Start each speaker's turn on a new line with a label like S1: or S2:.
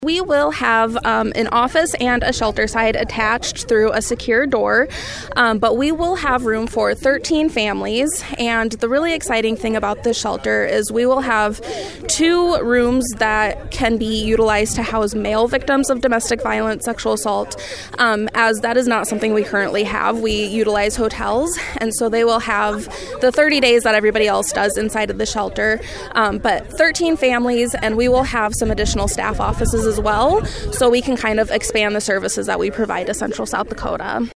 S1: We will have an office and a shelter side attached through a secure door, but we will have room for 13 families. And the really exciting thing about this shelter is we will have 2 rooms that can be utilized to house male victims of domestic violence, sexual assault, as that is not something we currently have. We utilize hotels, and so they will have the 30 days that everybody else does inside of the shelter, but 13 families, and we will have some additional staff offices as well, so we can kind of expand the services that we provide to Central South Dakota.